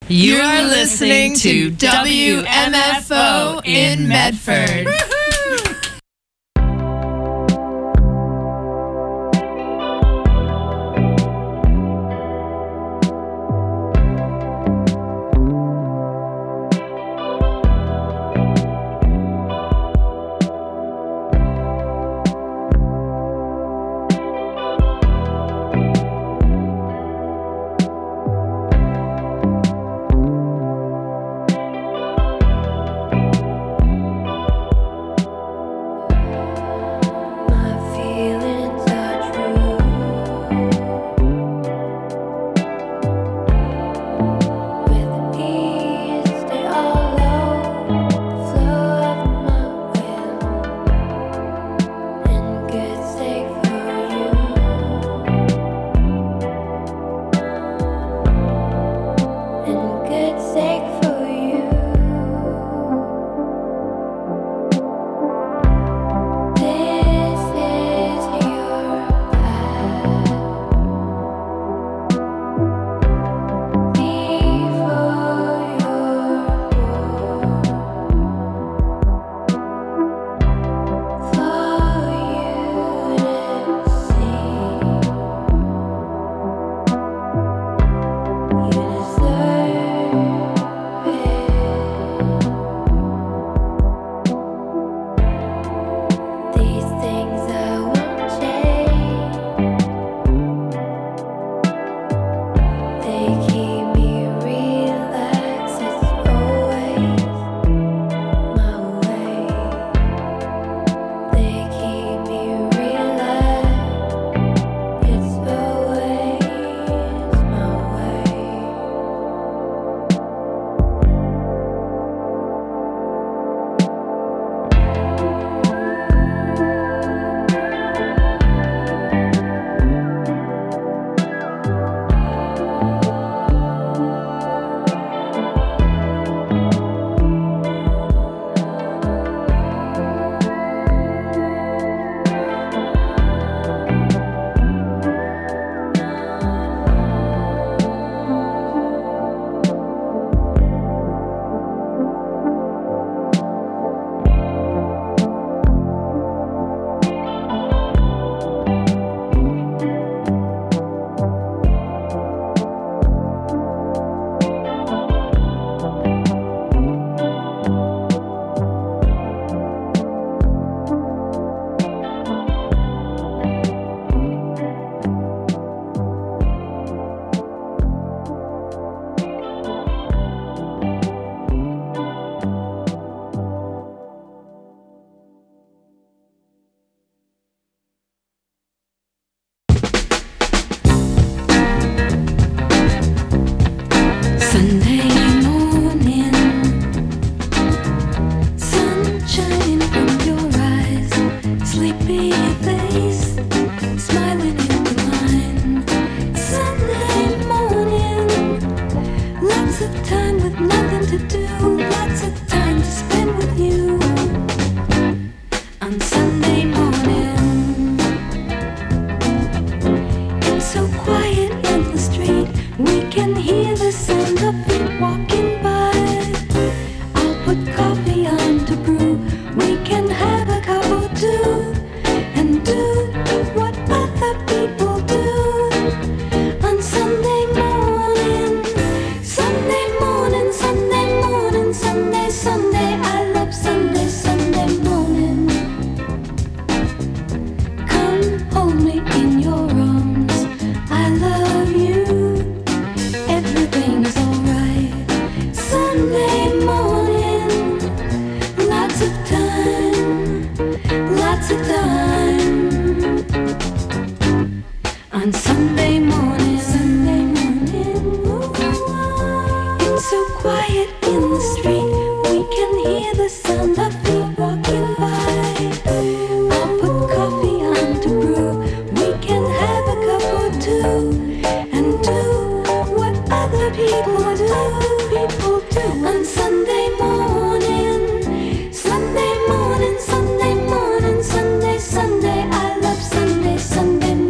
You're listening to WMFO in Medford.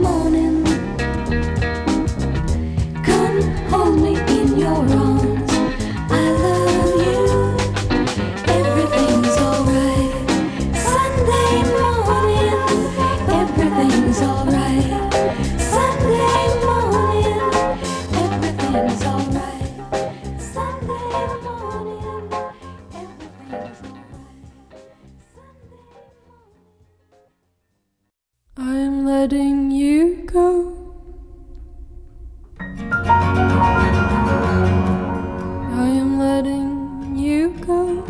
Hold me in your arms. you go. I am letting you go.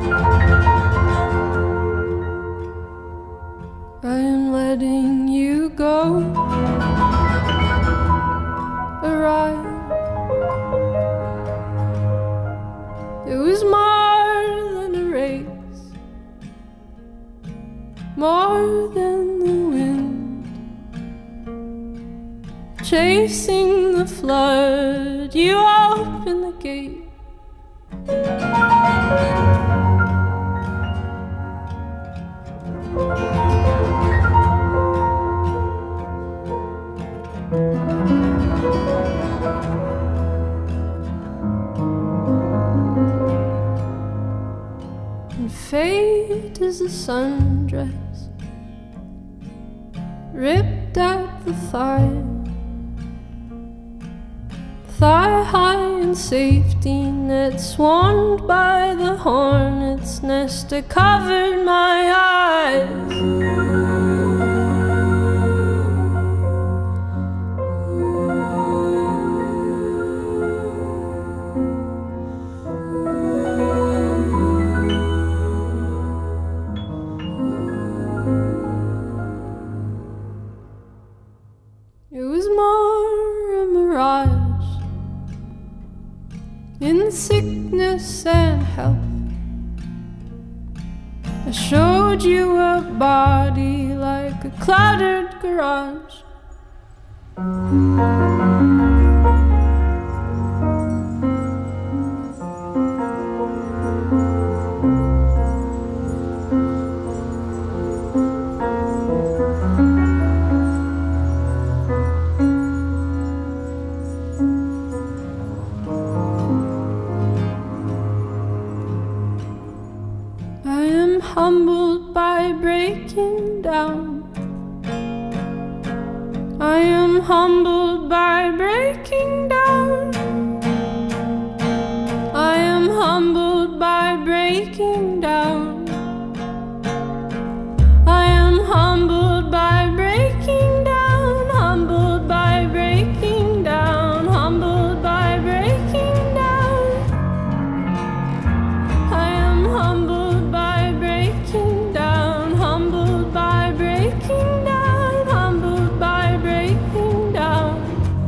I am letting you go. Arrive. It was more than a race, more than the wind, chasing the flood. You opened the gate. And fate is a sundress ripped at the thigh, thigh high in safety net, swarmed by the hornet's nest that covered my eyes. It was more a mirage in sickness and health. I showed you a body like a cluttered garage. Humbled by breaking down. I am humbled by breaking down. I am humbled by breaking down. I am humbled by breaking down. Humbled by breaking down. Humbled by breaking down. I am humbled. Humbled by breaking down, humbled by breaking down.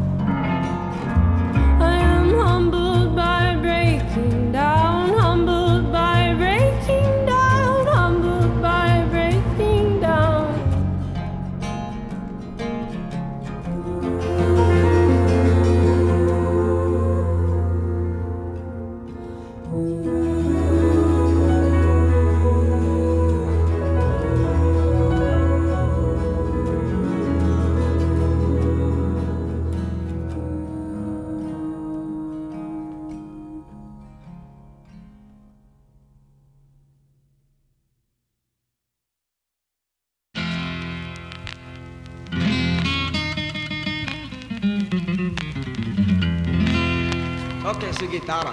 I am humbled by breaking down, humbled by breaking down, humbled by breaking down. Okay, su guitarra.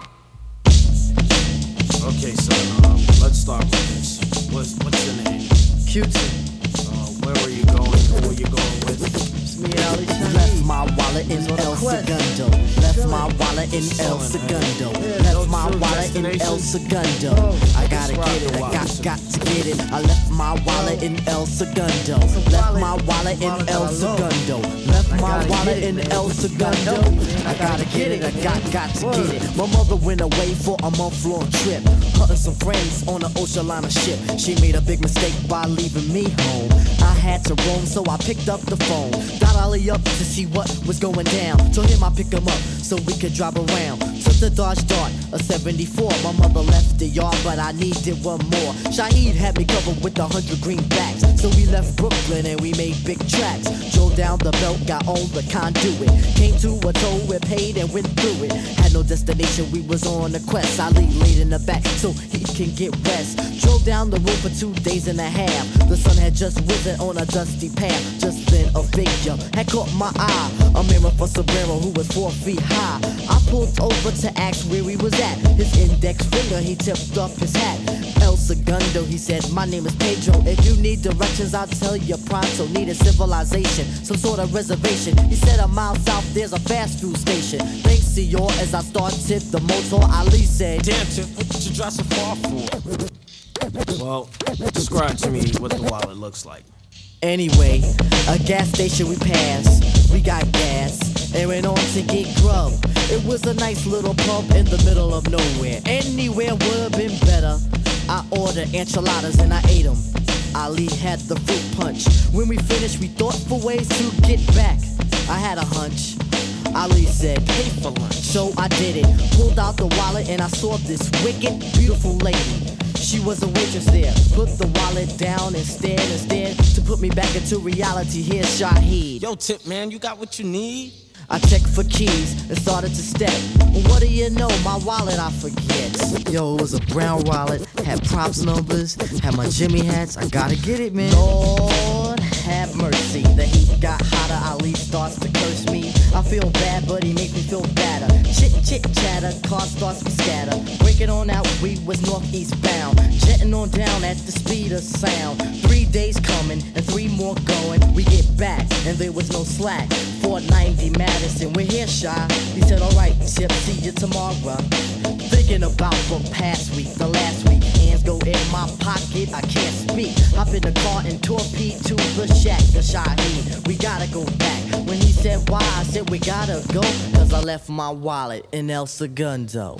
Okay, so let's start with this. What's your name? Q-Tip. Where are you going? Who are you going with? It's me, Ali Chinese. Left my wallet in El Segundo. Left my wallet in El Segundo. Left my wallet in El Segundo. I gotta get it, I got to get it. I left my wallet in El Segundo. Left my wallet in El Segundo. Left my wallet in El Segundo. I gotta get it, I got to get it. My mother went away for a month-long trip, hunting some friends on an ocean liner ship. She made a big mistake by leaving me home. I had to roam, so I picked up the phone. Dialed Ali up to see what was going down. Told him I'd pick him up so we could drive around. Took the Dodge Dart, a 74. My mother left the yard, but I needed one more. Shaheed had me covered with 100 greenbacks. So we left Brooklyn and we made big tracks. Drove down the belt, got on the conduit. Came to a toll, we paid and went through it. Had no destination, we was on a quest. Ali laid in the back so he can get rest. Drove down the road for 2 days and a half. The sun had just risen on a dusty path. Just then a figure had caught my eye. A mirror for Sombrero who was 4 feet high. I pulled over to ask where he was at. His index finger, he tipped up his hat. El Segundo. He said, my name is Pedro. If you need directions, I'll tell you pronto. Need a civilization, some sort of reservation. He said a mile south, there's a fast food station. Thanks, senor, as I started the motor, Ali said, Damn, Tip, what did you drive so far for? Well, describe to me what the wallet looks like. Anyway, a gas station we passed. We got gas and went on to get grub. It was a nice little pub in the middle of nowhere. Anywhere would have been better. I ordered enchiladas and I ate them. Ali had the fruit punch. When we finished, we thought for ways to get back. I had a hunch. Ali said, pay for lunch. So I did it. Pulled out the wallet and I saw this wicked, beautiful lady. She was a waitress there. Put the wallet down instead to put me back into reality. Here's Shaheed. Yo, Tip, man, you got what you need? I checked for keys and started to step. What do you know, my wallet I forget. Yo, it was a brown wallet, had props numbers, had my Jimmy hats. I gotta get it, man. Lord have mercy. The heat got hotter, Ali starts to curse me. I feel bad, but he makes me feel badder. Chit chit chatter, car starts to scatter. Breaking on out, we was northeast bound. Jetting on down at the speed of sound. 3 days coming and 3 more going. We get back and there was no slack. 490 Madison, we're here, Shy. He said, alright, Tip, see you tomorrow. Thinking about the past week, the last week. Hands go in my pocket, I can't speak. Hop in the car and torpedo to the shack, the Shaheed. We gotta go back. When he said why, I said we gotta go, cause I left my wallet in El Segundo.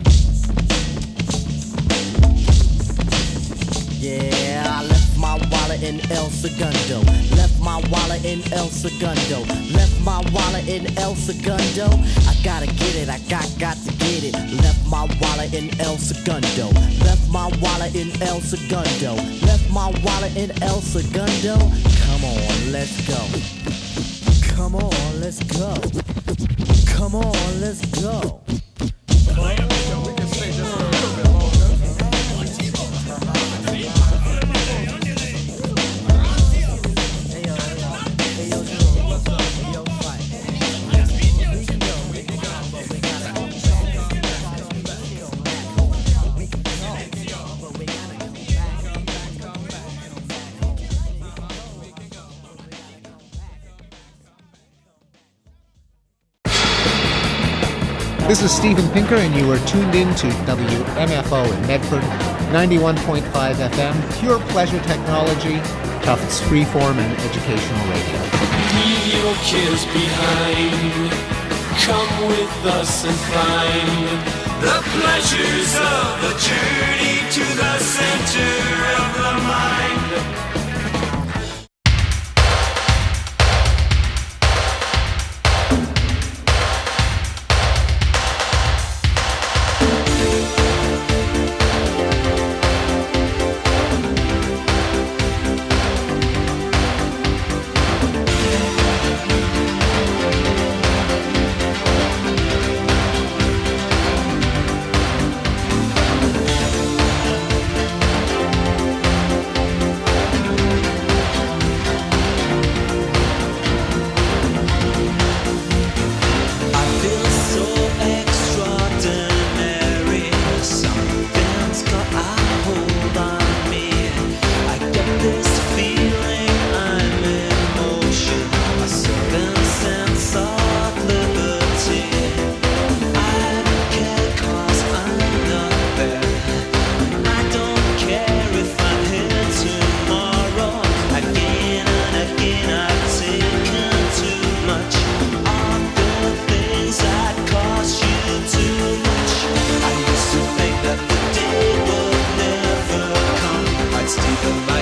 Yeah, I left my wallet in El Segundo. Left my wallet in El Segundo. Left my wallet in El Segundo. I gotta get it, I got to get it. Left my wallet in El Segundo. Left my wallet in El Segundo. Left my wallet in El Segundo. Come on, let's go. Come on, let's go. Come on, let's go. We can stay just a little bit longer. This is Steven Pinker, and you are tuned in to WMFO in Medford, 91.5 FM, pure pleasure technology, Tufts freeform and educational radio. Leave your kids behind. Come with us and find the pleasures of the journey to the center of the mind.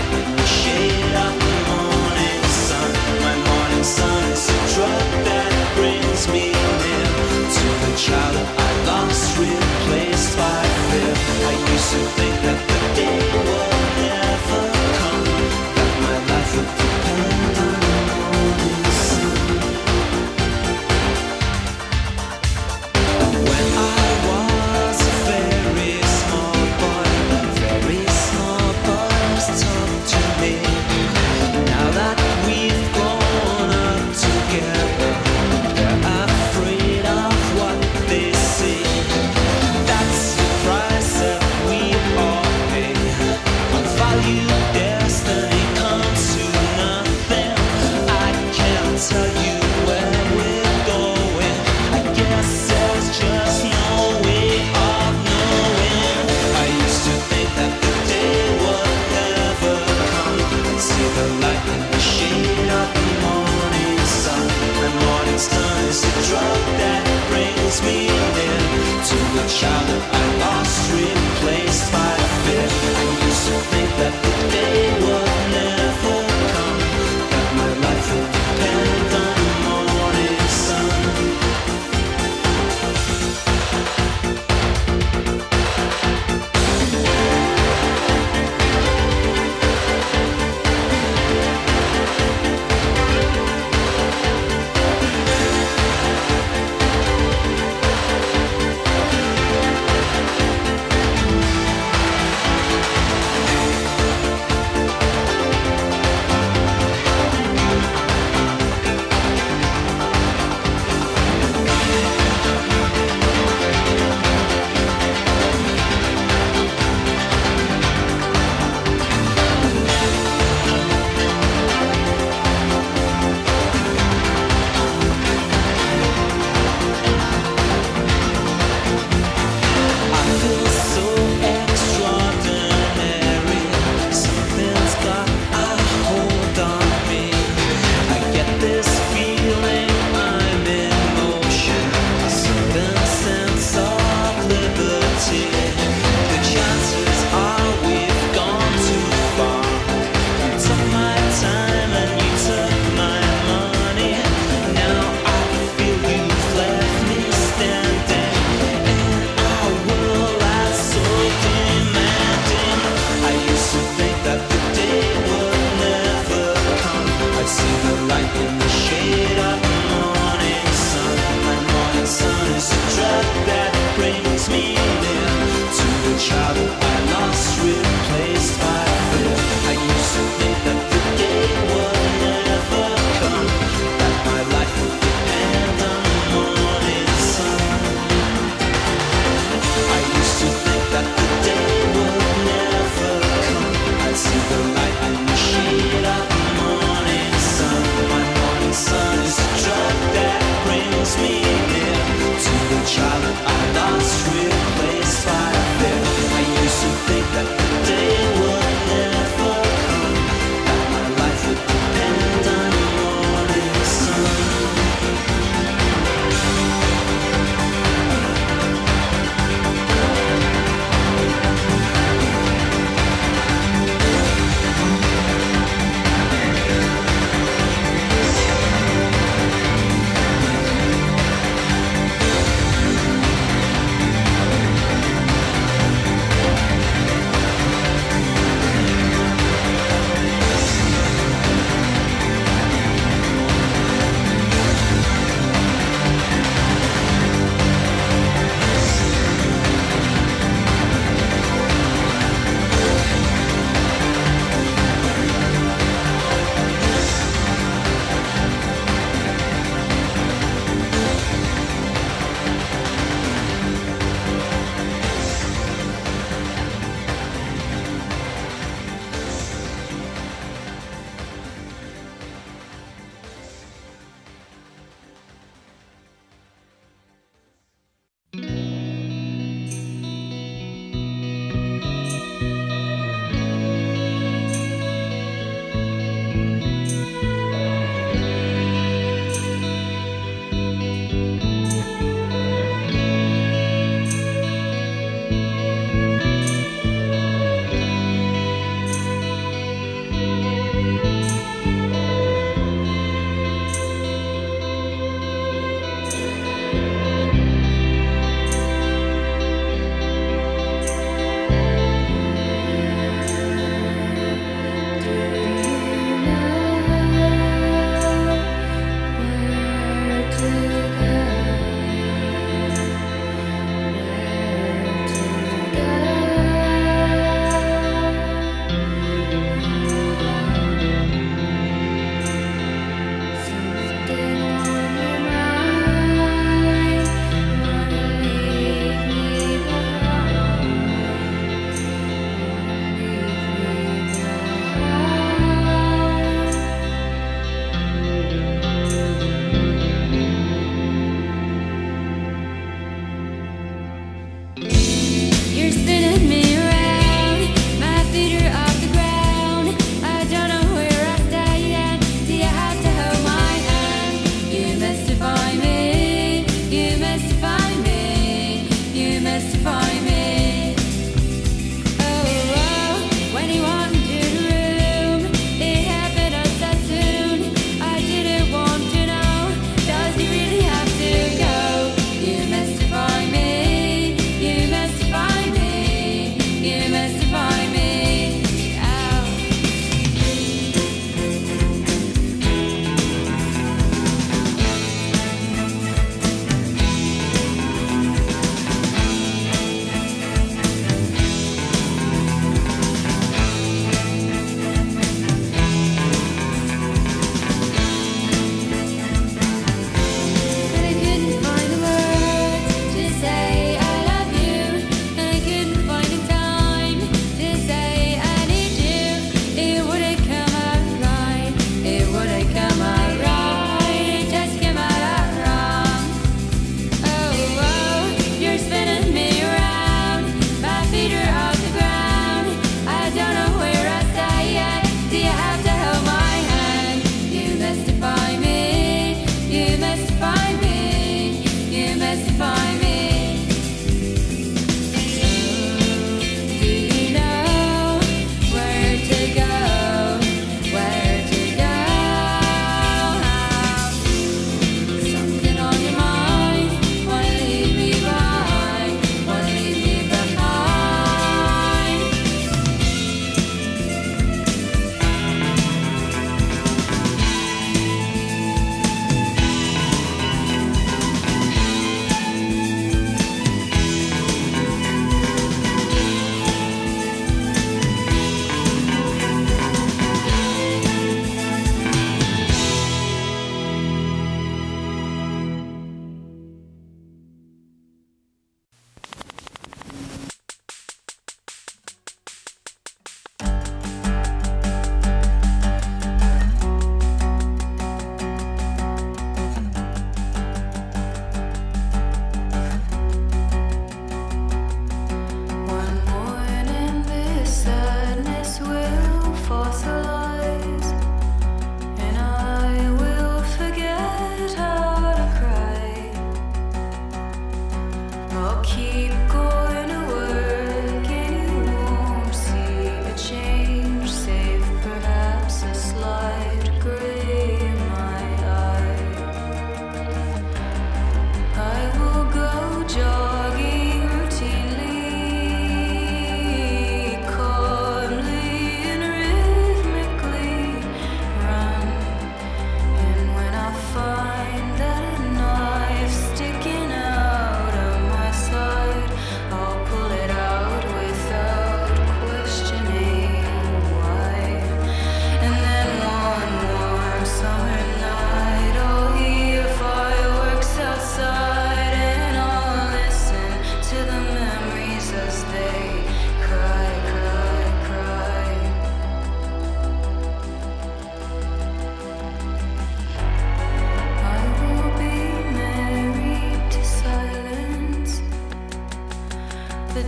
That takes me near to the child that I lost, replaced by fear. I used to think that the day would never come, that my life would depend on the morning sun.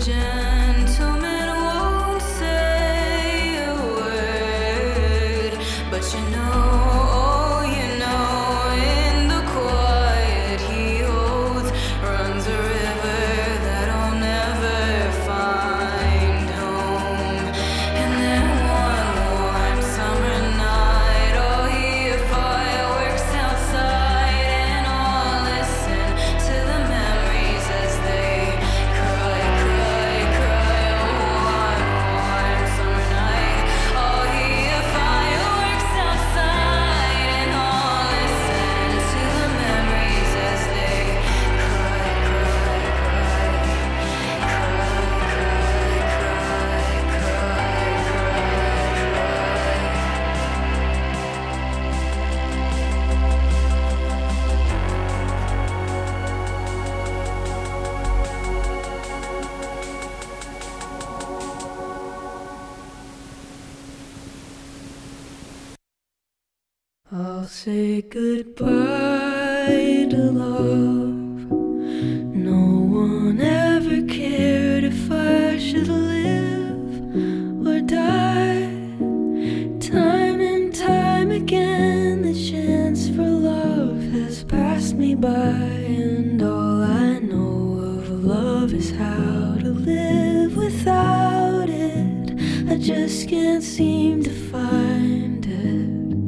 gentleman won't say a word, but you know, oh, you know, in the quiet he holds runs a river that I'll never find home. And then one warm summer night, I'll hear fireworks outside, and I'll listen to the memories as they cry, cry, cry. Oh, one warm summer night, I'll hear fireworks outside, and I'll listen to the memories as they cry, cry, cry, I'll say goodbye to love. No one ever cared if I should live or die. Time and time again, the chance for love has passed me by, and all I know of love is how to live without it. I just can't seem to find it.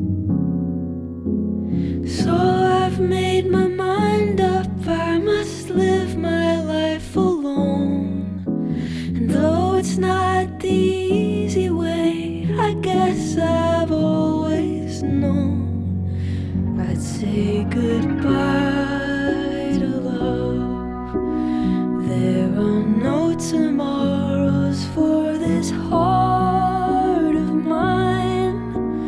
So I've made my mind up, I must live my life alone. And though it's not the easy way, I guess I've always known I'd say goodbye to love. There are no tomorrows for this heart of mine.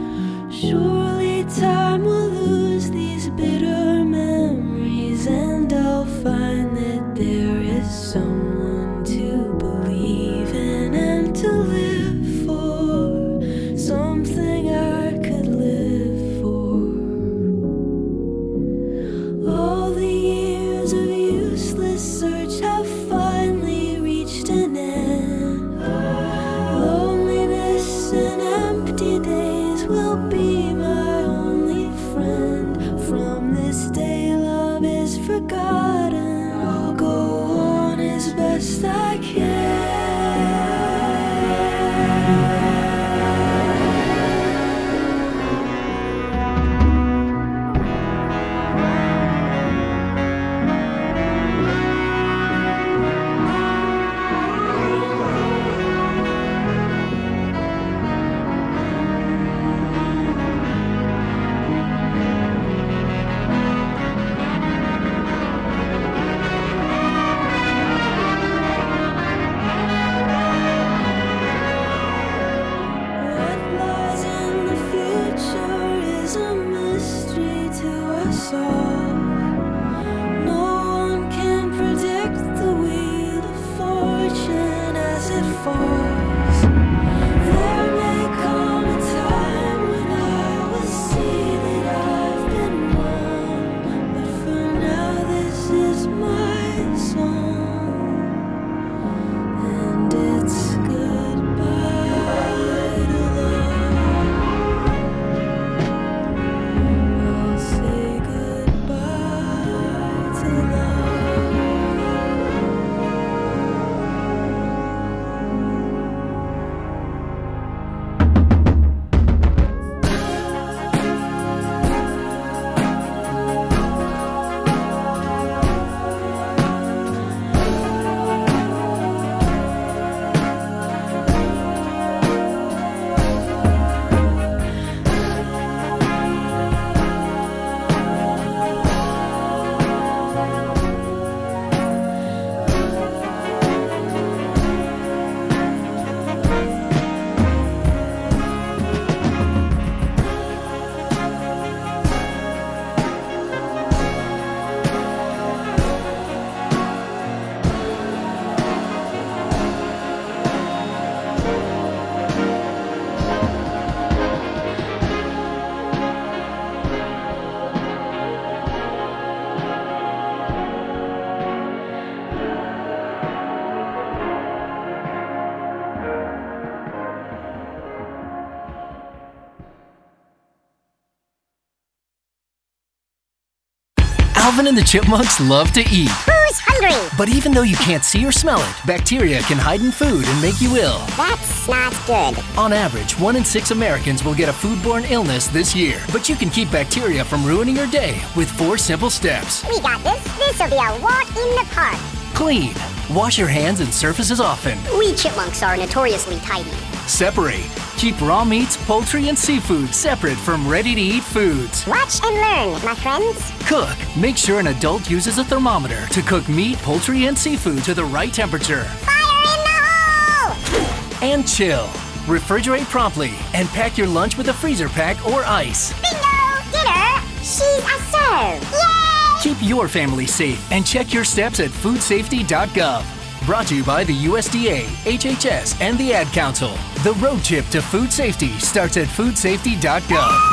Alvin and the Chipmunks love to eat. Who's hungry? But even though you can't see or smell it, bacteria can hide in food and make you ill. That's not good. On average, 1 in 6 Americans will get a foodborne illness this year. But you can keep bacteria from ruining your day with 4 simple steps. We got this. This'll be a walk in the park. Clean. Wash your hands and surfaces often. We chipmunks are notoriously tidy. Separate. Keep raw meats, poultry, and seafood separate from ready-to-eat foods. Watch and learn, my friends. Cook. Make sure an adult uses a thermometer to cook meat, poultry, and seafood to the right temperature. Fire in the hole! And chill. Refrigerate promptly and pack your lunch with a freezer pack or ice. Bingo! Dinner! She's a serve! Yay! Keep your family safe and check your steps at foodsafety.gov. Brought to you by the USDA, HHS, and the Ad Council. The road trip to food safety starts at foodsafety.gov.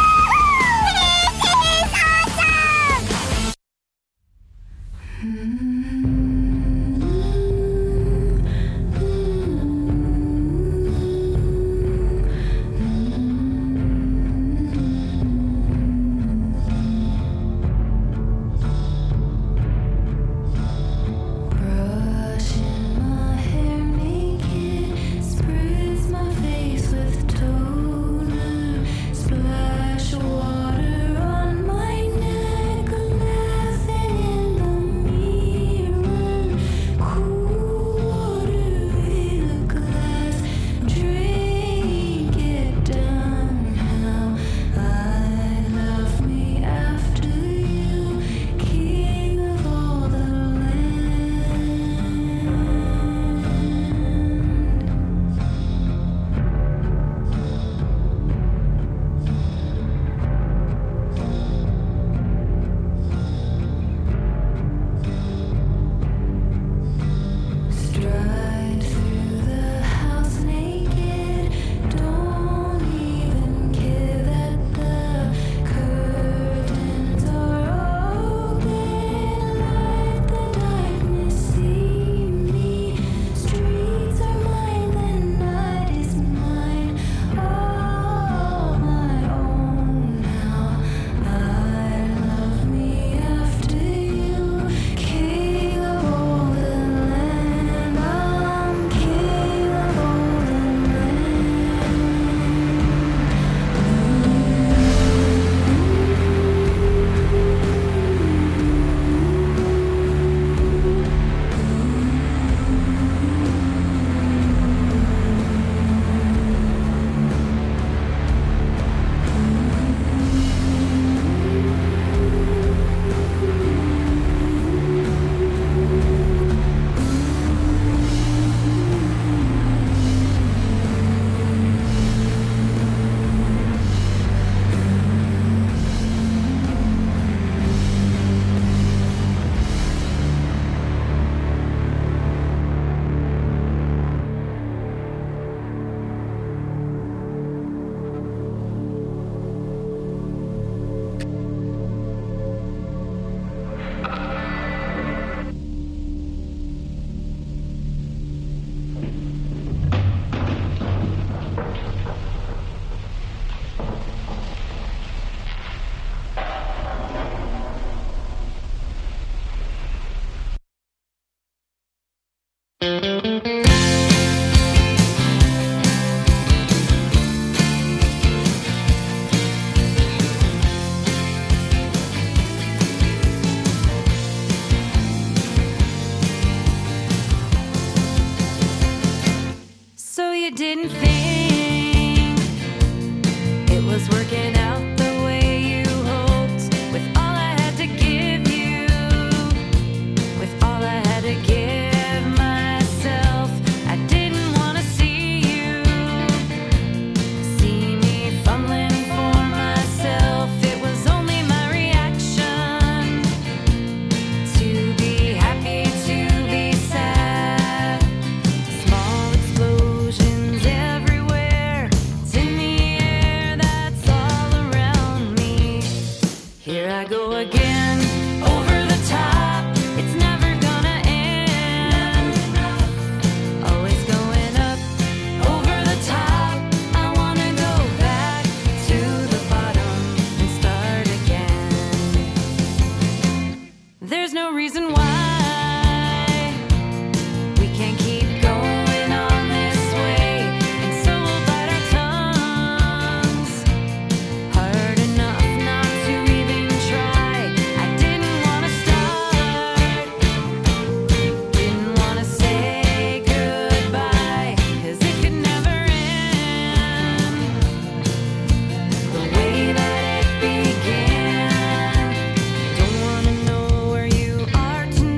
Spritz my face with toner, splash There's no reason why we can't keep going on this way, and so we'll bite our tongues hard enough not to even try. I didn't want to start, didn't want to say goodbye, 'cause it could never end the way that it began. Don't want to know where you are tonight.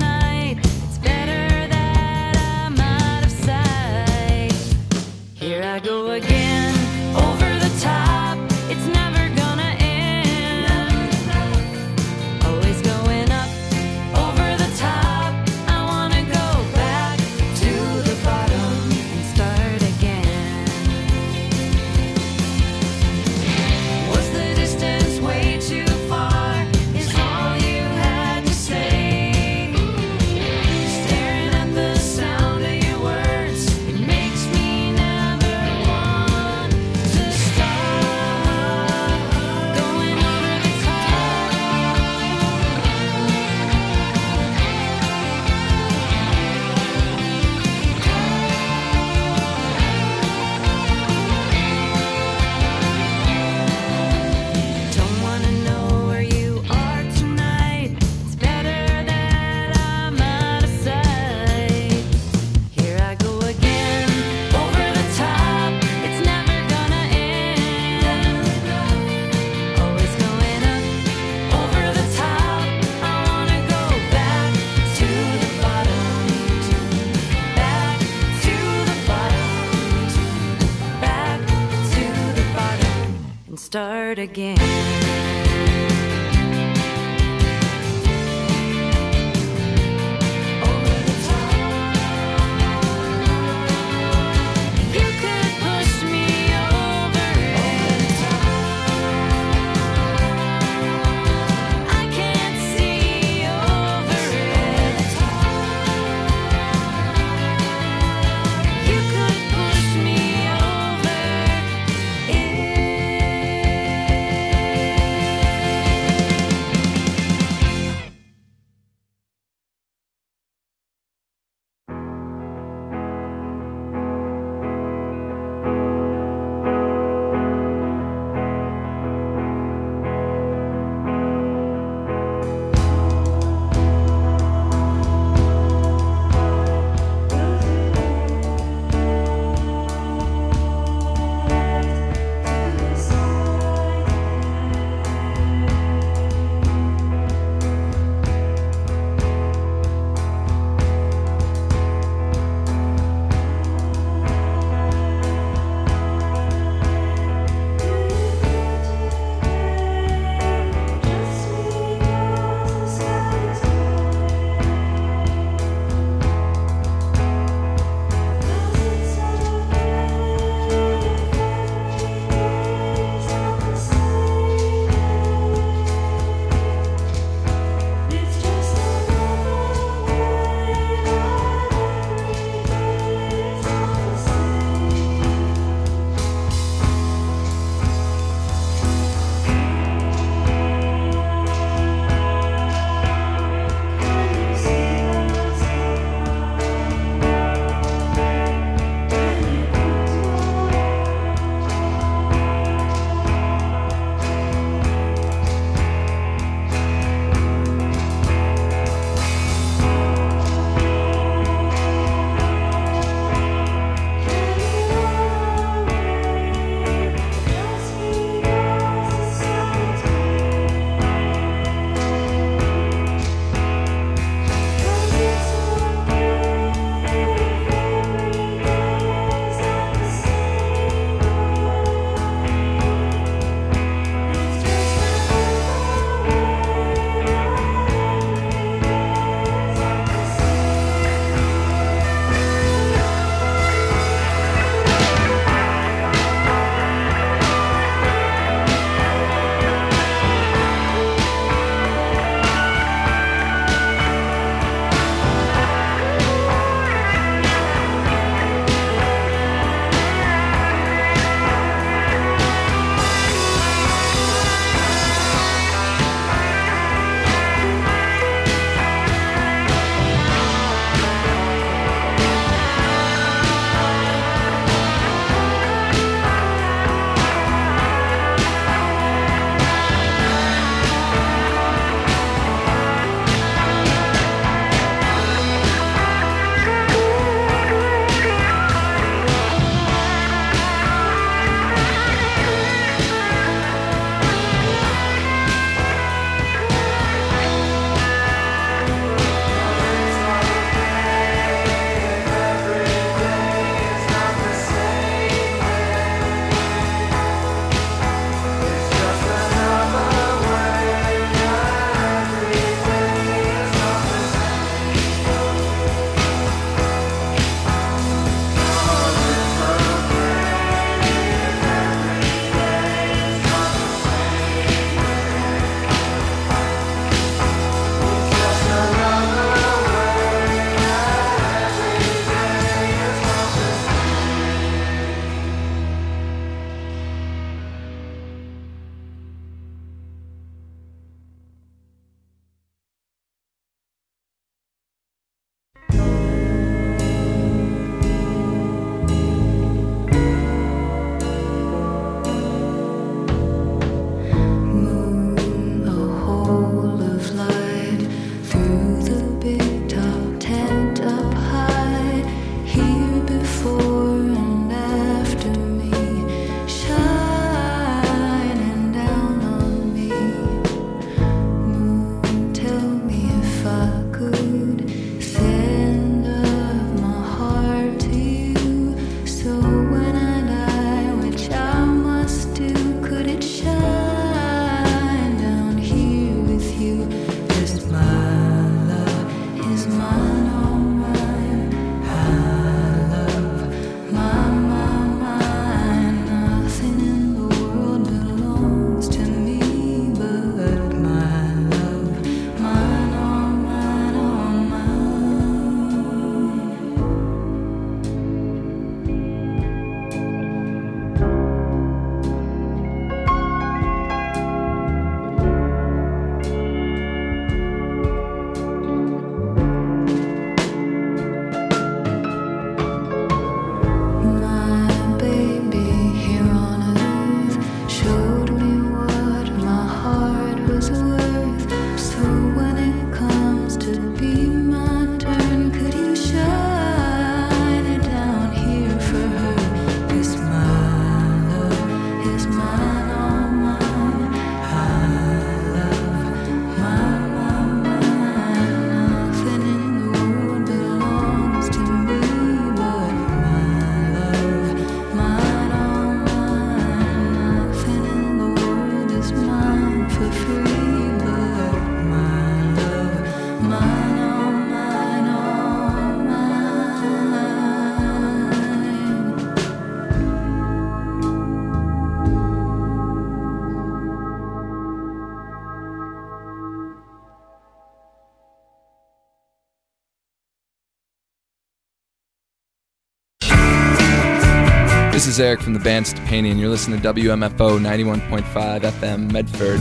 This is Eric from the band Stepani, and you're listening to WMFO 91.5 FM Medford.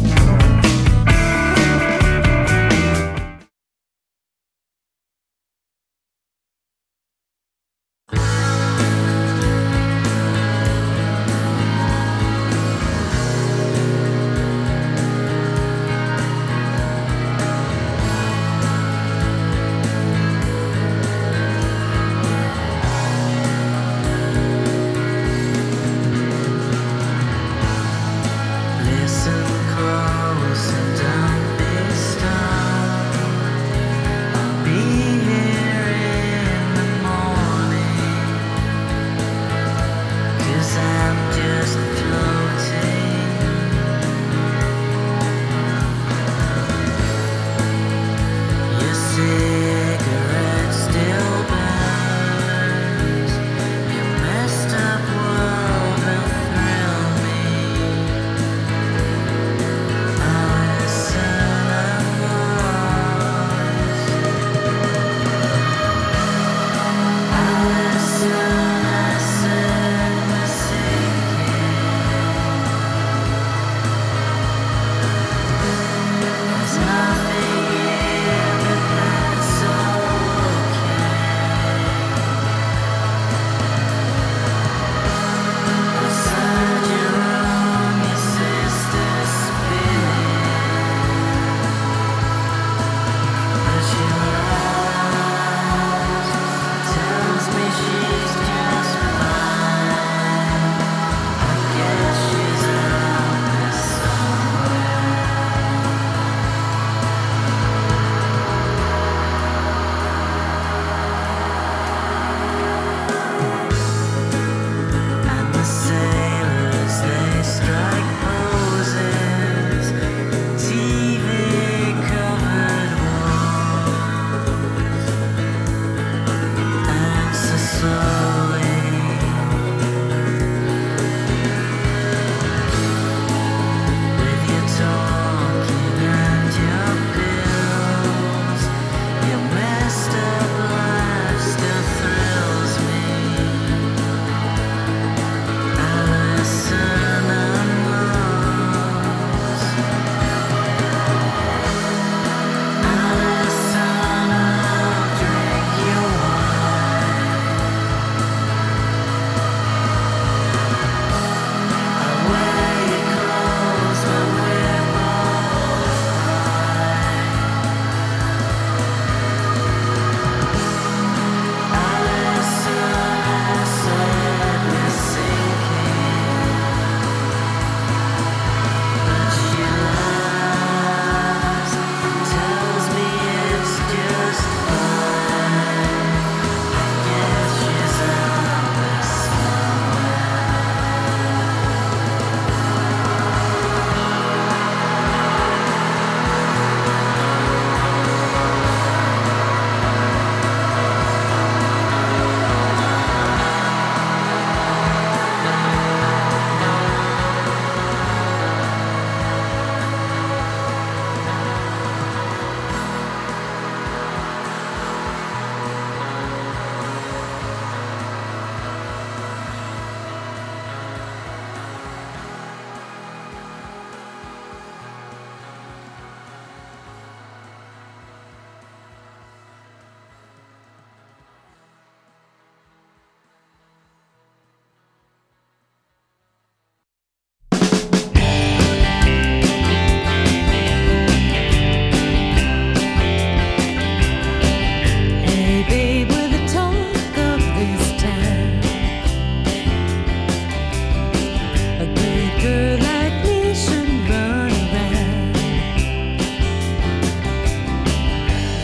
Listen close.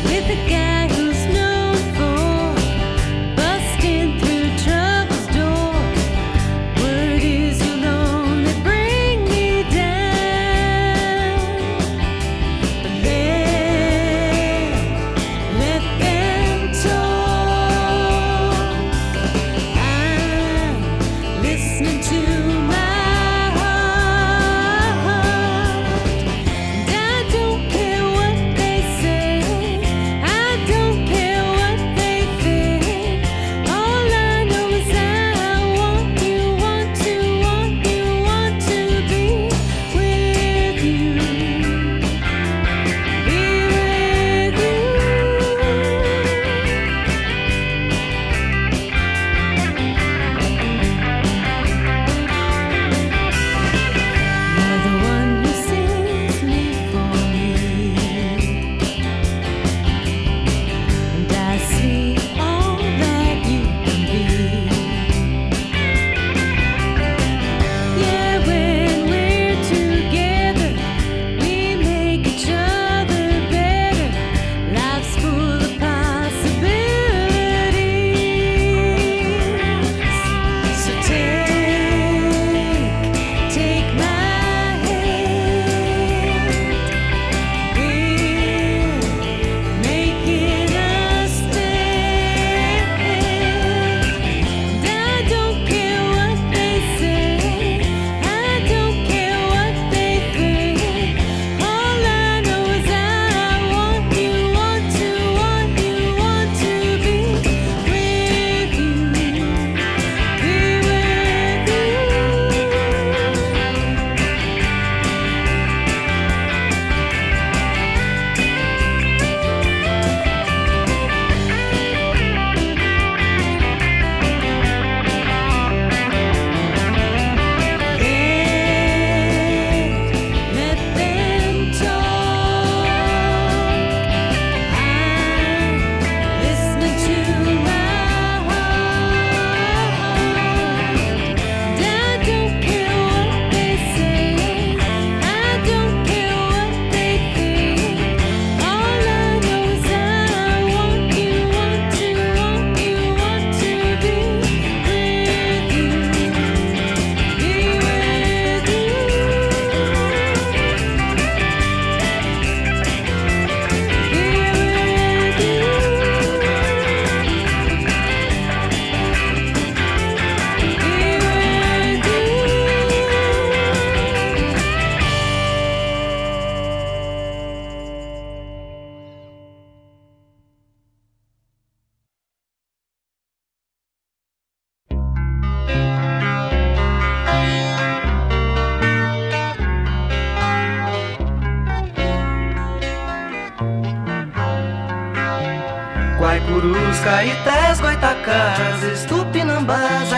Guaicurus, Caetés, Goitacazes, Tupinambás,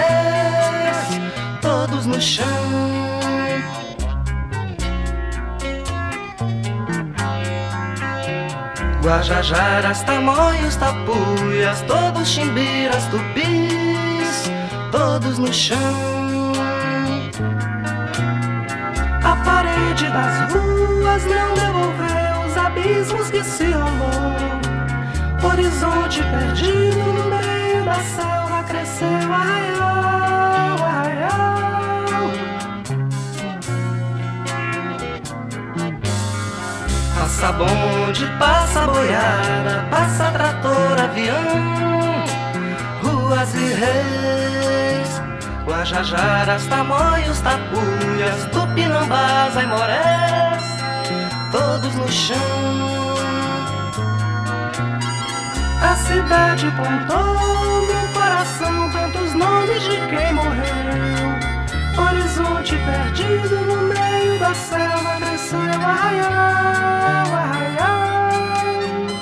Aimorés, todos no chão. Guajajaras, Tamoios, Tapuias, todos chimbiras, tupis, todos no chão. A parede das ruas não devolveu os abismos que se rolou. Horizonte perdido no meio da selva cresceu, arraial, arraial. Passa bonde, passa boiada, passa trator, avião, ruas e reis, Guajajaras, Tamoios, Tapuias, Tupinambás, Aimorés, todos no chão. A cidade plantou no coração tantos nomes de quem morreu. Horizonte perdido no meio da selva cresceu, arraial, arraial.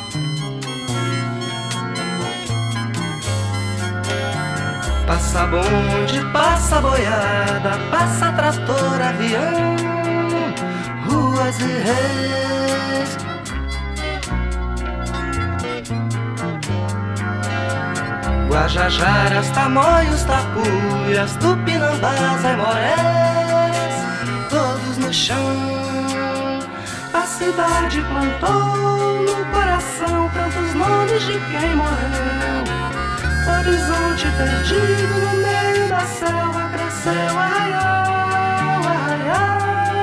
Passa bonde, passa boiada, passa trator, avião, ruas e reis. Guajajaras, Tamoios, Tapuias, Tupinambás, Aimorés, todos no chão. A cidade plantou no coração de quem morreu. Horizonte perdido no meio da selva, cresceu arraial, arraial.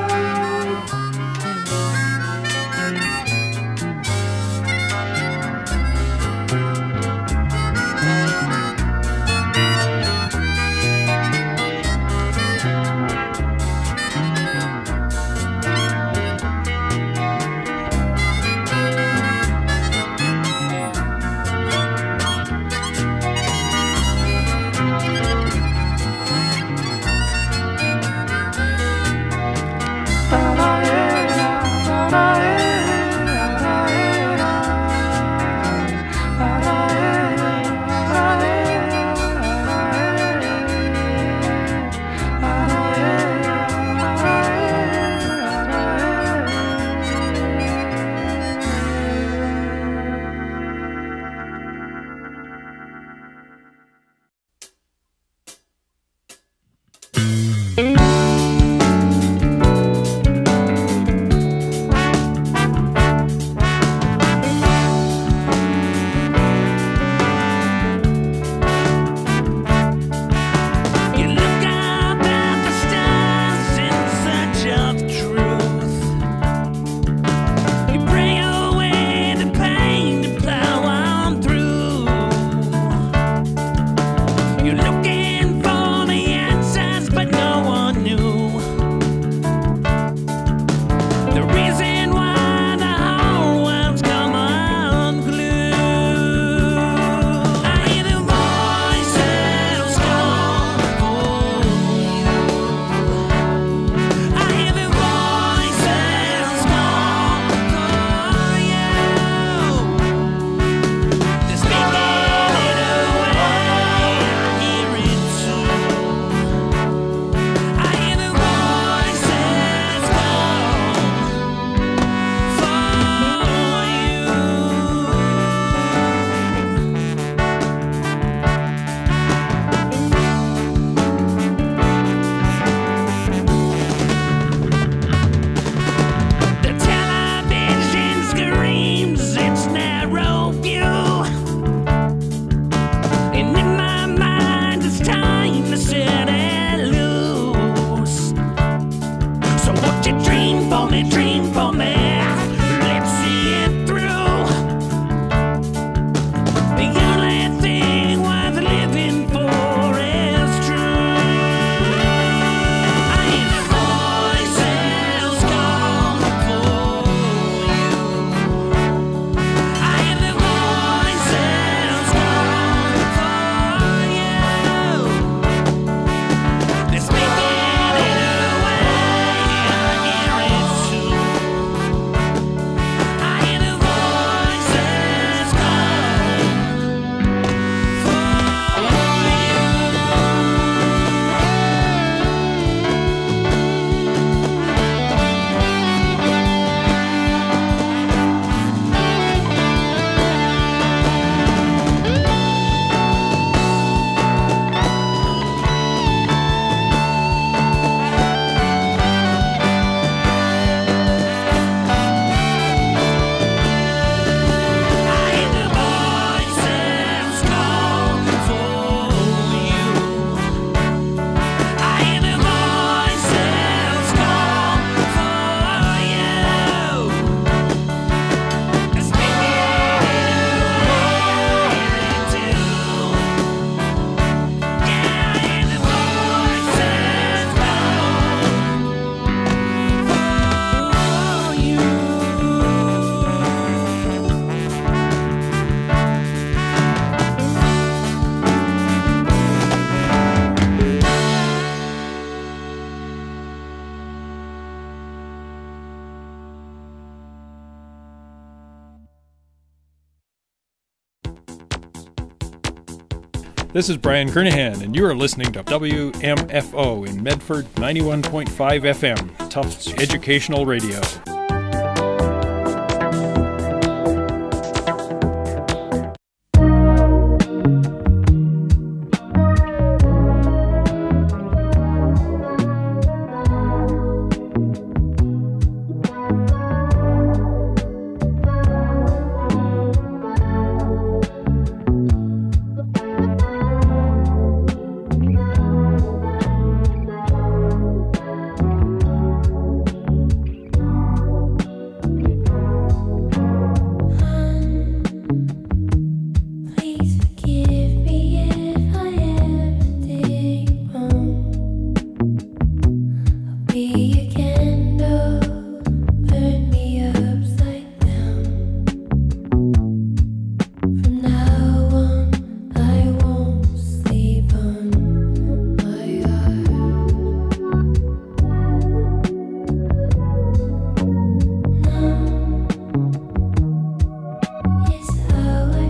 This is Brian Kernahan, and you are listening to WMFO in Medford 91.5 FM, Tufts Educational Radio.